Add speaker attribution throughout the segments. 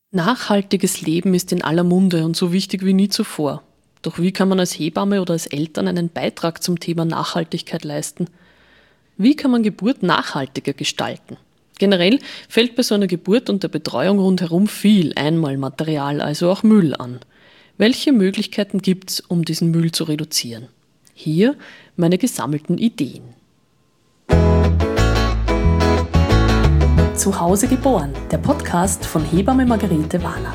Speaker 1: Nachhaltiges Leben ist in aller Munde und so wichtig wie nie zuvor. Doch wie kann man als Hebamme oder als Eltern einen Beitrag zum Thema Nachhaltigkeit leisten? Wie kann man Geburt nachhaltiger gestalten? Generell fällt bei so einer Geburt und der Betreuung rundherum viel Einmalmaterial, also auch Müll an. Welche Möglichkeiten gibt es, um diesen Müll zu reduzieren? Hier meine gesammelten Ideen.
Speaker 2: Zu Hause geboren, der Podcast von Hebamme Margarete Warner.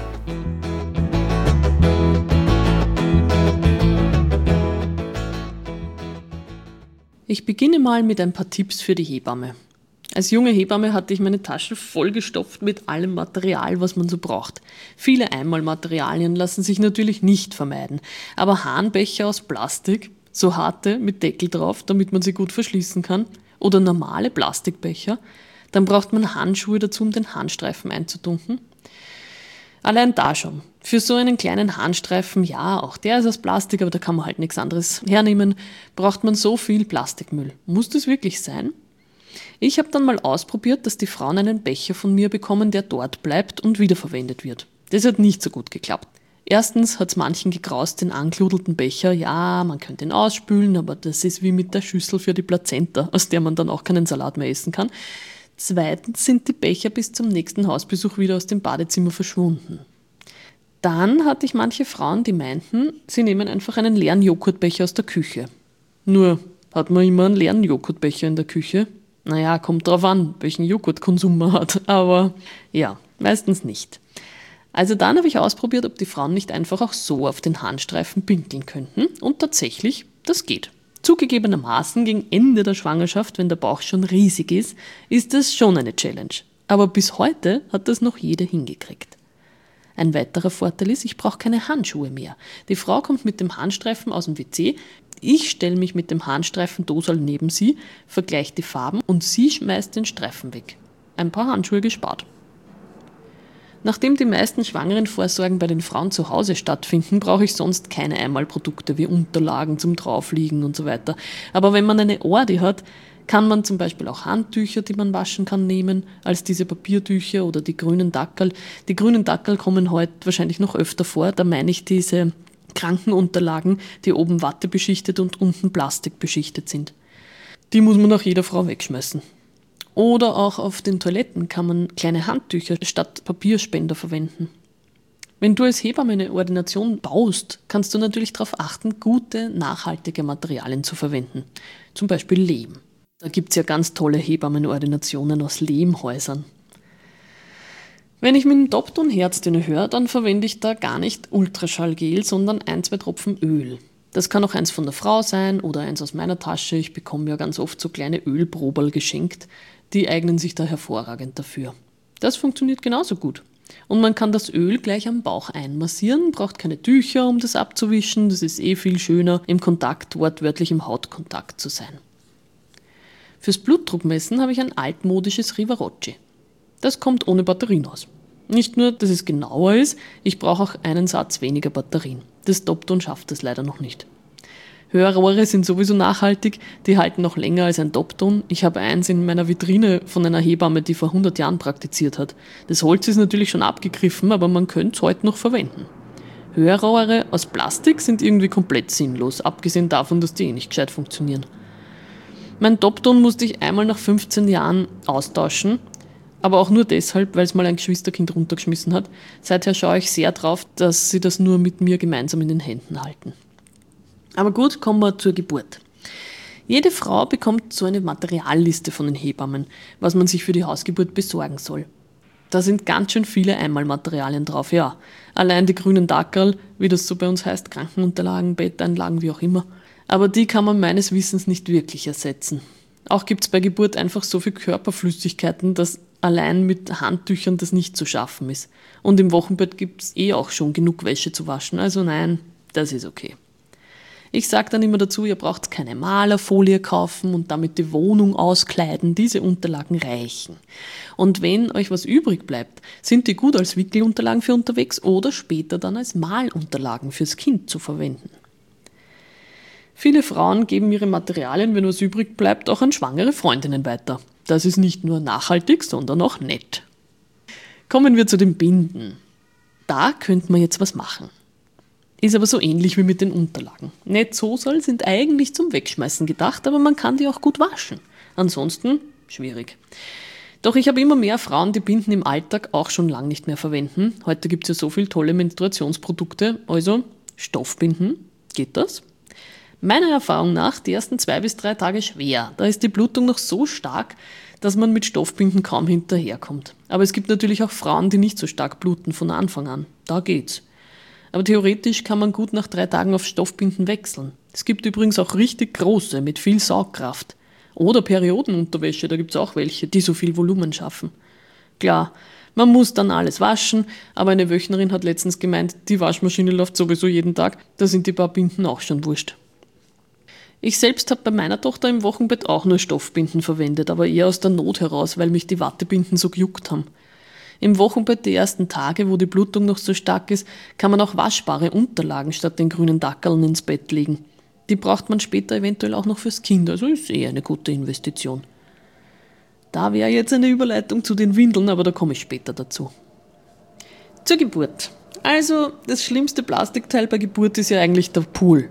Speaker 1: Ich beginne mal mit ein paar Tipps für die Hebamme. Als junge Hebamme hatte ich meine Taschen vollgestopft mit allem Material, was man so braucht. Viele Einmalmaterialien lassen sich natürlich nicht vermeiden, aber Harnbecher aus Plastik, so harte mit Deckel drauf, damit man sie gut verschließen kann, oder normale Plastikbecher, dann braucht man Handschuhe dazu, um den Harnstreifen einzutunken. Allein da schon. Für so einen kleinen Harnstreifen, ja, auch der ist aus Plastik, aber da kann man halt nichts anderes hernehmen, braucht man so viel Plastikmüll. Muss das wirklich sein? Ich habe dann mal ausprobiert, dass die Frauen einen Becher von mir bekommen, der dort bleibt und wiederverwendet wird. Das hat nicht so gut geklappt. Erstens hat es manchen gegraust, den angludelten Becher. Ja, man könnte ihn ausspülen, aber das ist wie mit der Schüssel für die Plazenta, aus der man dann auch keinen Salat mehr essen kann. Zweitens sind die Becher bis zum nächsten Hausbesuch wieder aus dem Badezimmer verschwunden. Dann hatte ich manche Frauen, die meinten, sie nehmen einfach einen leeren Joghurtbecher aus der Küche. Nur, hat man immer einen leeren Joghurtbecher in der Küche? Naja, kommt drauf an, welchen Joghurtkonsum man hat, aber ja, meistens nicht. Also dann habe ich ausprobiert, ob die Frauen nicht einfach auch so auf den Harnstreifen pinkeln könnten und tatsächlich, das geht. Zugegebenermaßen gegen Ende der Schwangerschaft, wenn der Bauch schon riesig ist das schon eine Challenge. Aber bis heute hat das noch jede hingekriegt. Ein weiterer Vorteil ist, ich brauche keine Handschuhe mehr. Die Frau kommt mit dem Harnstreifen aus dem WC, ich stelle mich mit dem Harnstreifen-Dosal neben sie, vergleiche die Farben und sie schmeißt den Streifen weg. Ein paar Handschuhe gespart. Nachdem die meisten Schwangerenvorsorgen bei den Frauen zu Hause stattfinden, brauche ich sonst keine Einmalprodukte wie Unterlagen zum Draufliegen und so weiter. Aber wenn man eine Ordi hat, kann man zum Beispiel auch Handtücher, die man waschen kann, nehmen, als diese Papiertücher oder die grünen Dackerl. Die grünen Dackerl kommen heute wahrscheinlich noch öfter vor, da meine ich diese Krankenunterlagen, die oben Watte beschichtet und unten Plastik beschichtet sind. Die muss man auch jeder Frau wegschmeißen. Oder auch auf den Toiletten kann man kleine Handtücher statt Papierspender verwenden. Wenn du als Hebamme eine Ordination baust, kannst du natürlich darauf achten, gute, nachhaltige Materialien zu verwenden. Zum Beispiel Lehm. Da gibt es ja ganz tolle Hebammenordinationen aus Lehmhäusern. Wenn ich mit dem Dopton Herztöne höre, dann verwende ich da gar nicht Ultraschallgel, sondern 1-2 Tropfen Öl. Das kann auch eins von der Frau sein oder eins aus meiner Tasche. Ich bekomme ja ganz oft so kleine Ölproberl geschenkt. Die eignen sich da hervorragend dafür. Das funktioniert genauso gut. Und man kann das Öl gleich am Bauch einmassieren, braucht keine Tücher, um das abzuwischen. Das ist viel schöner, im Kontakt, wortwörtlich im Hautkontakt zu sein. Fürs Blutdruckmessen habe ich ein altmodisches Rivarocci. Das kommt ohne Batterien aus. Nicht nur, dass es genauer ist, ich brauche auch einen Satz weniger Batterien. Das Dopton schafft das leider noch nicht. Hörrohre sind sowieso nachhaltig, die halten noch länger als ein Dopton. Ich habe eins in meiner Vitrine von einer Hebamme, die vor 100 Jahren praktiziert hat. Das Holz ist natürlich schon abgegriffen, aber man könnte es heute noch verwenden. Hörrohre aus Plastik sind irgendwie komplett sinnlos, abgesehen davon, dass die nicht gescheit funktionieren. Mein Dopton musste ich einmal nach 15 Jahren austauschen, aber auch nur deshalb, weil es mal ein Geschwisterkind runtergeschmissen hat. Seither schaue ich sehr drauf, dass sie das nur mit mir gemeinsam in den Händen halten. Aber gut, kommen wir zur Geburt. Jede Frau bekommt so eine Materialliste von den Hebammen, was man sich für die Hausgeburt besorgen soll. Da sind ganz schön viele Einmalmaterialien drauf, ja. Allein die grünen Dackerl, wie das so bei uns heißt, Krankenunterlagen, Betteinlagen, wie auch immer. Aber die kann man meines Wissens nicht wirklich ersetzen. Auch gibt es bei Geburt einfach so viel Körperflüssigkeiten, dass allein mit Handtüchern das nicht zu schaffen ist. Und im Wochenbett gibt es auch schon genug Wäsche zu waschen, also nein, das ist okay. Ich sage dann immer dazu, ihr braucht keine Malerfolie kaufen und damit die Wohnung auskleiden. Diese Unterlagen reichen. Und wenn euch was übrig bleibt, sind die gut als Wickelunterlagen für unterwegs oder später dann als Malunterlagen fürs Kind zu verwenden. Viele Frauen geben ihre Materialien, wenn was übrig bleibt, auch an schwangere Freundinnen weiter. Das ist nicht nur nachhaltig, sondern auch nett. Kommen wir zu den Binden. Da könnte man jetzt was machen. Ist aber so ähnlich wie mit den Unterlagen. Netzoserl sind eigentlich zum Wegschmeißen gedacht, aber man kann die auch gut waschen. Ansonsten schwierig. Doch ich habe immer mehr Frauen, die Binden im Alltag auch schon lange nicht mehr verwenden. Heute gibt es ja so viele tolle Menstruationsprodukte, also Stoffbinden. Geht das? Meiner Erfahrung nach die ersten 2 bis 3 Tage schwer. Da ist die Blutung noch so stark, dass man mit Stoffbinden kaum hinterherkommt. Aber es gibt natürlich auch Frauen, die nicht so stark bluten von Anfang an. Da geht's. Aber theoretisch kann man gut nach 3 Tagen auf Stoffbinden wechseln. Es gibt übrigens auch richtig große mit viel Saugkraft. Oder Periodenunterwäsche, da gibt es auch welche, die so viel Volumen schaffen. Klar, man muss dann alles waschen, aber eine Wöchnerin hat letztens gemeint, die Waschmaschine läuft sowieso jeden Tag, da sind die paar Binden auch schon wurscht. Ich selbst habe bei meiner Tochter im Wochenbett auch nur Stoffbinden verwendet, aber eher aus der Not heraus, weil mich die Wattebinden so gejuckt haben. Im Wochenbett die ersten Tage, wo die Blutung noch so stark ist, kann man auch waschbare Unterlagen statt den grünen Dackeln ins Bett legen. Die braucht man später eventuell auch noch fürs Kind, also ist eine gute Investition. Da wäre jetzt eine Überleitung zu den Windeln, aber da komme ich später dazu. Zur Geburt. Also, das schlimmste Plastikteil bei Geburt ist ja eigentlich der Pool.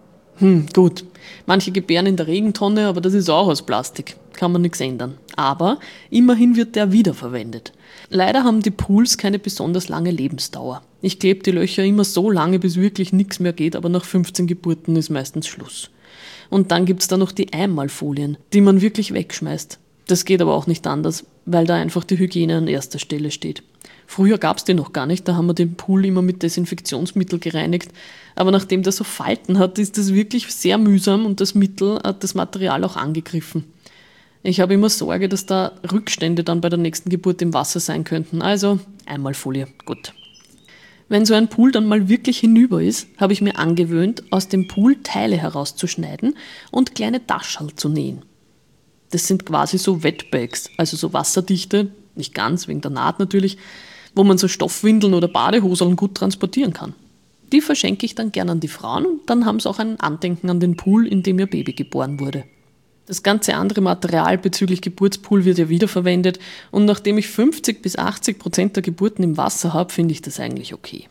Speaker 1: Gut. Manche gebären in der Regentonne, aber das ist auch aus Plastik. Kann man nichts ändern. Aber immerhin wird der wiederverwendet. Leider haben die Pools keine besonders lange Lebensdauer. Ich klebe die Löcher immer so lange, bis wirklich nichts mehr geht, aber nach 15 Geburten ist meistens Schluss. Und dann gibt's da noch die Einmalfolien, die man wirklich wegschmeißt. Das geht aber auch nicht anders, weil da einfach die Hygiene an erster Stelle steht. Früher gab's die noch gar nicht, da haben wir den Pool immer mit Desinfektionsmittel gereinigt. Aber nachdem der so Falten hat, ist das wirklich sehr mühsam und das Mittel hat das Material auch angegriffen. Ich habe immer Sorge, dass da Rückstände dann bei der nächsten Geburt im Wasser sein könnten. Also Einmalfolie, gut. Wenn so ein Pool dann mal wirklich hinüber ist, habe ich mir angewöhnt, aus dem Pool Teile herauszuschneiden und kleine Tascheln zu nähen. Das sind quasi so Wetbags, also so wasserdichte, nicht ganz, wegen der Naht natürlich, wo man so Stoffwindeln oder Badehoseln gut transportieren kann. Die verschenke ich dann gern an die Frauen und dann haben sie auch ein Andenken an den Pool, in dem ihr Baby geboren wurde. Das ganze andere Material bezüglich Geburtspool wird ja wiederverwendet und nachdem ich 50-80% der Geburten im Wasser habe, finde ich das eigentlich okay.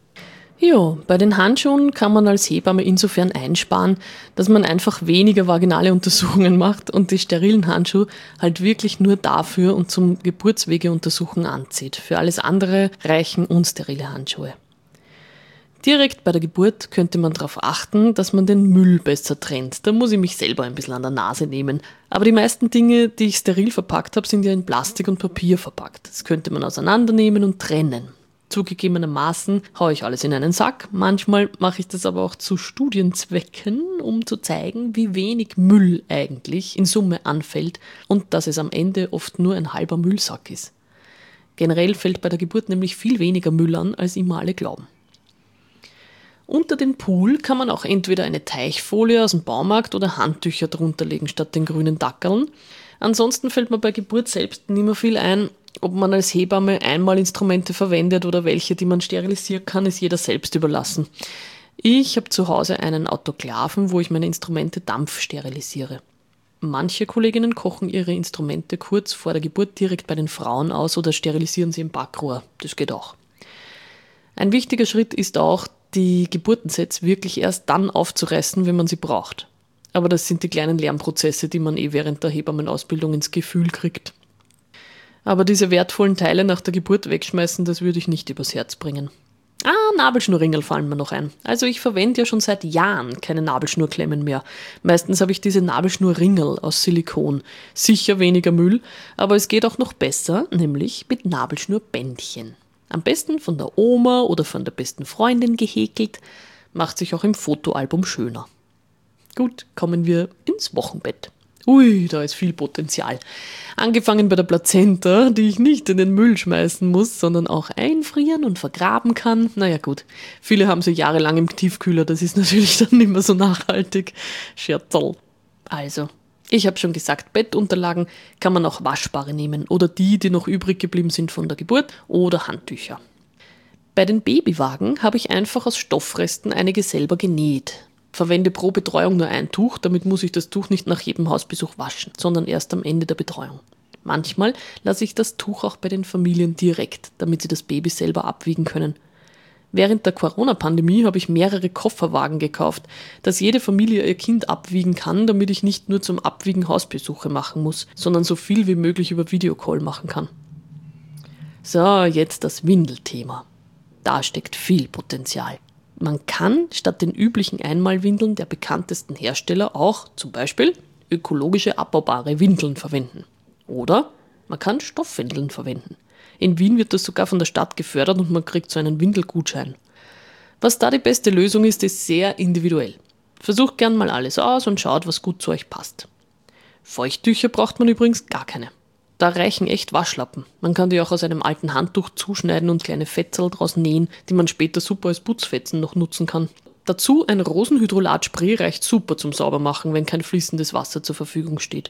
Speaker 1: Ja, bei den Handschuhen kann man als Hebamme insofern einsparen, dass man einfach weniger vaginale Untersuchungen macht und die sterilen Handschuhe halt wirklich nur dafür und zum Geburtswegeuntersuchen anzieht. Für alles andere reichen unsterile Handschuhe. Direkt bei der Geburt könnte man darauf achten, dass man den Müll besser trennt. Da muss ich mich selber ein bisschen an der Nase nehmen. Aber die meisten Dinge, die ich steril verpackt habe, sind ja in Plastik und Papier verpackt. Das könnte man auseinandernehmen und trennen. Zugegebenermaßen haue ich alles in einen Sack. Manchmal mache ich das aber auch zu Studienzwecken, um zu zeigen, wie wenig Müll eigentlich in Summe anfällt und dass es am Ende oft nur ein halber Müllsack ist. Generell fällt bei der Geburt nämlich viel weniger Müll an, als immer alle glauben. Unter den Pool kann man auch entweder eine Teichfolie aus dem Baumarkt oder Handtücher drunter legen statt den grünen Dackeln. Ansonsten fällt mir bei Geburt selbst nicht mehr viel ein. Ob man als Hebamme einmal Instrumente verwendet oder welche, die man sterilisieren kann, ist jeder selbst überlassen. Ich habe zu Hause einen Autoklaven, wo ich meine Instrumente dampfsterilisiere. Manche Kolleginnen kochen ihre Instrumente kurz vor der Geburt direkt bei den Frauen aus oder sterilisieren sie im Backrohr. Das geht auch. Ein wichtiger Schritt ist auch, die Geburtensets wirklich erst dann aufzureißen, wenn man sie braucht. Aber das sind die kleinen Lernprozesse, die man während der Hebammenausbildung ins Gefühl kriegt. Aber diese wertvollen Teile nach der Geburt wegschmeißen, das würde ich nicht übers Herz bringen. Nabelschnurringel fallen mir noch ein. Also ich verwende ja schon seit Jahren keine Nabelschnurklemmen mehr. Meistens habe ich diese Nabelschnurringel aus Silikon. Sicher weniger Müll, aber es geht auch noch besser, nämlich mit Nabelschnurbändchen. Am besten von der Oma oder von der besten Freundin gehäkelt, macht sich auch im Fotoalbum schöner. Gut, kommen wir ins Wochenbett. Ui, da ist viel Potenzial. Angefangen bei der Plazenta, die ich nicht in den Müll schmeißen muss, sondern auch einfrieren und vergraben kann. Naja gut, viele haben sie jahrelang im Tiefkühler, das ist natürlich dann nicht mehr so nachhaltig. Scherzerl. Also, ich habe schon gesagt, Bettunterlagen kann man auch waschbare nehmen oder die noch übrig geblieben sind von der Geburt oder Handtücher. Bei den Babywagen habe ich einfach aus Stoffresten einige selber genäht. Verwende pro Betreuung nur ein Tuch, damit muss ich das Tuch nicht nach jedem Hausbesuch waschen, sondern erst am Ende der Betreuung. Manchmal lasse ich das Tuch auch bei den Familien direkt, damit sie das Baby selber abwiegen können. Während der Corona-Pandemie habe ich mehrere Kofferwagen gekauft, dass jede Familie ihr Kind abwiegen kann, damit ich nicht nur zum Abwiegen Hausbesuche machen muss, sondern so viel wie möglich über Videocall machen kann. So, jetzt das Windelthema. Da steckt viel Potenzial. Man kann statt den üblichen Einmalwindeln der bekanntesten Hersteller auch zum Beispiel ökologische abbaubare Windeln verwenden. Oder man kann Stoffwindeln verwenden. In Wien wird das sogar von der Stadt gefördert und man kriegt so einen Windelgutschein. Was da die beste Lösung ist, ist sehr individuell. Versucht gern mal alles aus und schaut, was gut zu euch passt. Feuchttücher braucht man übrigens gar keine. Da reichen echt Waschlappen. Man kann die auch aus einem alten Handtuch zuschneiden und kleine Fetzel draus nähen, die man später super als Putzfetzen noch nutzen kann. Dazu ein Rosenhydrolat-Spray reicht super zum Saubermachen, wenn kein fließendes Wasser zur Verfügung steht.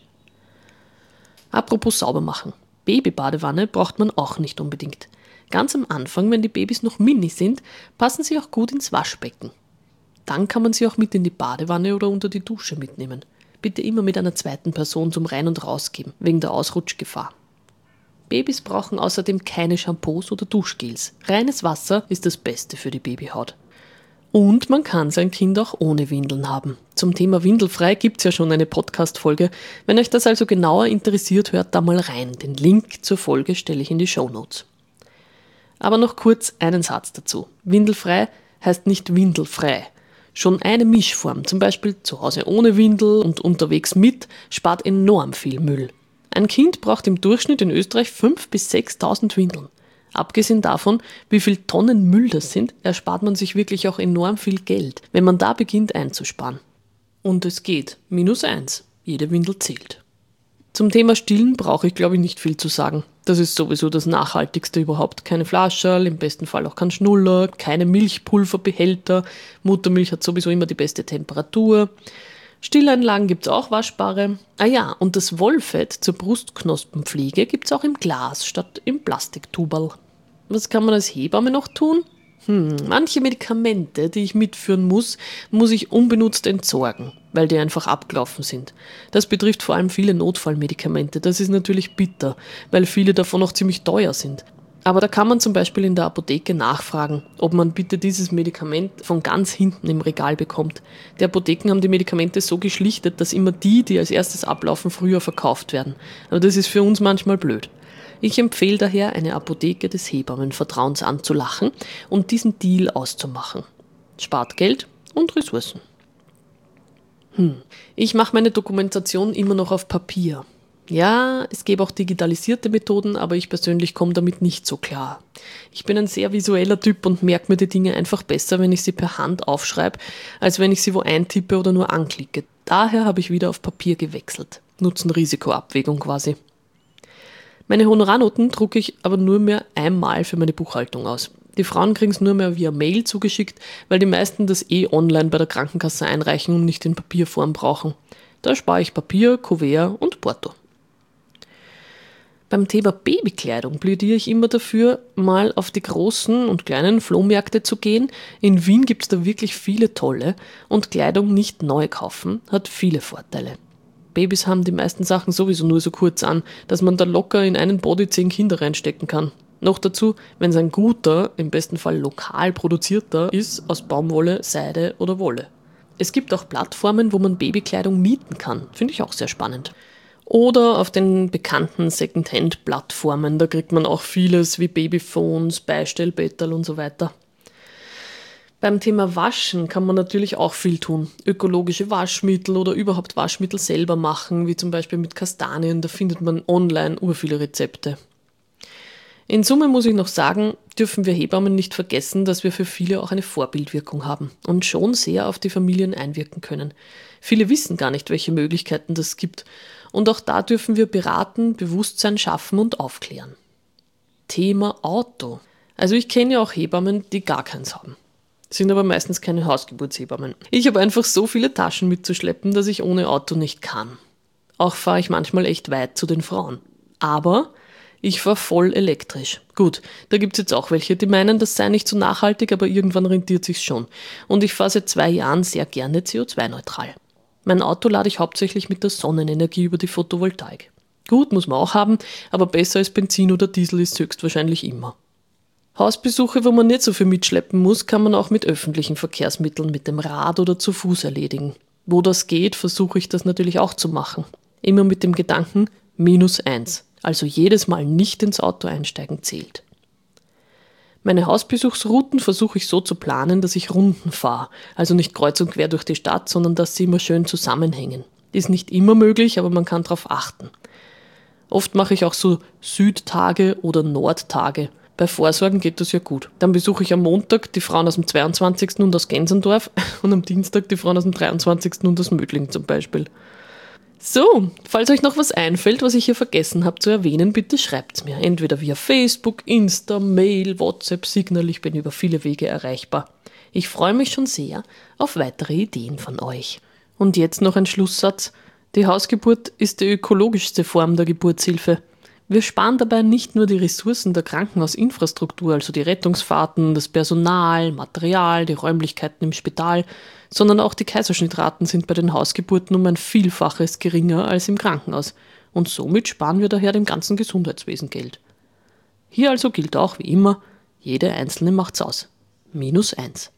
Speaker 1: Apropos Saubermachen. Babybadewanne braucht man auch nicht unbedingt. Ganz am Anfang, wenn die Babys noch mini sind, passen sie auch gut ins Waschbecken. Dann kann man sie auch mit in die Badewanne oder unter die Dusche mitnehmen. Bitte immer mit einer zweiten Person zum Rein- und Rausgeben, wegen der Ausrutschgefahr. Babys brauchen außerdem keine Shampoos oder Duschgels. Reines Wasser ist das Beste für die Babyhaut. Und man kann sein Kind auch ohne Windeln haben. Zum Thema Windelfrei gibt's ja schon eine Podcast-Folge. Wenn euch das also genauer interessiert, hört da mal rein. Den Link zur Folge stelle ich in die Shownotes. Aber noch kurz einen Satz dazu. Windelfrei heißt nicht windelfrei. Schon eine Mischform, zum Beispiel zu Hause ohne Windel und unterwegs mit, spart enorm viel Müll. Ein Kind braucht im Durchschnitt in Österreich 5.000 bis 6.000 Windeln. Abgesehen davon, wie viel Tonnen Müll das sind, erspart man sich wirklich auch enorm viel Geld, wenn man da beginnt einzusparen. Und es geht. -1. Jede Windel zählt. Zum Thema Stillen brauche ich, glaube ich, nicht viel zu sagen. Das ist sowieso das Nachhaltigste überhaupt. Keine Flascherl, im besten Fall auch kein Schnuller, keine Milchpulverbehälter. Muttermilch hat sowieso immer die beste Temperatur. Stilleinlagen gibt's auch waschbare. Ah ja, und das Wollfett zur Brustknospenpflege gibt's auch im Glas statt im Plastiktuberl. Was kann man als Hebamme noch tun? Manche Medikamente, die ich mitführen muss ich unbenutzt entsorgen, weil die einfach abgelaufen sind. Das betrifft vor allem viele Notfallmedikamente. Das ist natürlich bitter, weil viele davon auch ziemlich teuer sind. Aber da kann man zum Beispiel in der Apotheke nachfragen, ob man bitte dieses Medikament von ganz hinten im Regal bekommt. Die Apotheken haben die Medikamente so geschlichtet, dass immer die als erstes ablaufen, früher verkauft werden. Aber das ist für uns manchmal blöd. Ich empfehle daher, eine Apotheke des Hebammenvertrauens anzulachen und diesen Deal auszumachen. Spart Geld und Ressourcen. Ich mache meine Dokumentation immer noch auf Papier. Ja, es gäbe auch digitalisierte Methoden, aber ich persönlich komme damit nicht so klar. Ich bin ein sehr visueller Typ und merke mir die Dinge einfach besser, wenn ich sie per Hand aufschreibe, als wenn ich sie wo eintippe oder nur anklicke. Daher habe ich wieder auf Papier gewechselt. Nutzen-Risiko-Abwägung quasi. Meine Honorarnoten drucke ich aber nur mehr einmal für meine Buchhaltung aus. Die Frauen kriegen es nur mehr via Mail zugeschickt, weil die meisten das online bei der Krankenkasse einreichen und nicht in Papierform brauchen. Da spare ich Papier, Kuvert und Porto. Beim Thema Babykleidung plädiere ich immer dafür, mal auf die großen und kleinen Flohmärkte zu gehen. In Wien gibt es da wirklich viele tolle und Kleidung nicht neu kaufen hat viele Vorteile. Babys haben die meisten Sachen sowieso nur so kurz an, dass man da locker in einen Body 10 Kinder reinstecken kann. Noch dazu, wenn es ein guter, im besten Fall lokal produzierter ist, aus Baumwolle, Seide oder Wolle. Es gibt auch Plattformen, wo man Babykleidung mieten kann. Finde ich auch sehr spannend. Oder auf den bekannten Secondhand-Plattformen, da kriegt man auch vieles wie Babyphones, Beistellbetterl und so weiter. Beim Thema Waschen kann man natürlich auch viel tun. Ökologische Waschmittel oder überhaupt Waschmittel selber machen, wie zum Beispiel mit Kastanien, da findet man online urviele Rezepte. In Summe muss ich noch sagen, dürfen wir Hebammen nicht vergessen, dass wir für viele auch eine Vorbildwirkung haben und schon sehr auf die Familien einwirken können. Viele wissen gar nicht, welche Möglichkeiten das gibt. Und auch da dürfen wir beraten, Bewusstsein schaffen und aufklären. Thema Auto. Also ich kenne ja auch Hebammen, die gar keins haben. Sind aber meistens keine Hausgeburtshebammen. Ich habe einfach so viele Taschen mitzuschleppen, dass ich ohne Auto nicht kann. Auch fahre ich manchmal echt weit zu den Frauen. Aber ich fahre voll elektrisch. Gut, da gibt es jetzt auch welche, die meinen, das sei nicht so nachhaltig, aber irgendwann rentiert sich's schon. Und ich fahre seit 2 Jahren sehr gerne CO2-neutral. Mein Auto lade ich hauptsächlich mit der Sonnenenergie über die Photovoltaik. Gut, muss man auch haben, aber besser als Benzin oder Diesel ist höchstwahrscheinlich immer. Hausbesuche, wo man nicht so viel mitschleppen muss, kann man auch mit öffentlichen Verkehrsmitteln, mit dem Rad oder zu Fuß erledigen. Wo das geht, versuche ich das natürlich auch zu machen. Immer mit dem Gedanken -1, also jedes Mal nicht ins Auto einsteigen zählt. Meine Hausbesuchsrouten versuche ich so zu planen, dass ich Runden fahre, also nicht kreuz und quer durch die Stadt, sondern dass sie immer schön zusammenhängen. Ist nicht immer möglich, aber man kann darauf achten. Oft mache ich auch so Südtage oder Nordtage. Bei Vorsorgen geht das ja gut. Dann besuche ich am Montag die Frauen aus dem 22. und aus Gensendorf und am Dienstag die Frauen aus dem 23. und aus Mödling zum Beispiel. So, falls euch noch was einfällt, was ich hier vergessen habe zu erwähnen, bitte schreibt's mir. Entweder via Facebook, Insta, Mail, WhatsApp, Signal, ich bin über viele Wege erreichbar. Ich freue mich schon sehr auf weitere Ideen von euch. Und jetzt noch ein Schlusssatz. Die Hausgeburt ist die ökologischste Form der Geburtshilfe. Wir sparen dabei nicht nur die Ressourcen der Krankenhausinfrastruktur, also die Rettungsfahrten, das Personal, Material, die Räumlichkeiten im Spital, sondern auch die Kaiserschnittraten sind bei den Hausgeburten um ein Vielfaches geringer als im Krankenhaus. Und somit sparen wir daher dem ganzen Gesundheitswesen Geld. Hier also gilt auch wie immer, jede Einzelne macht's aus. -1.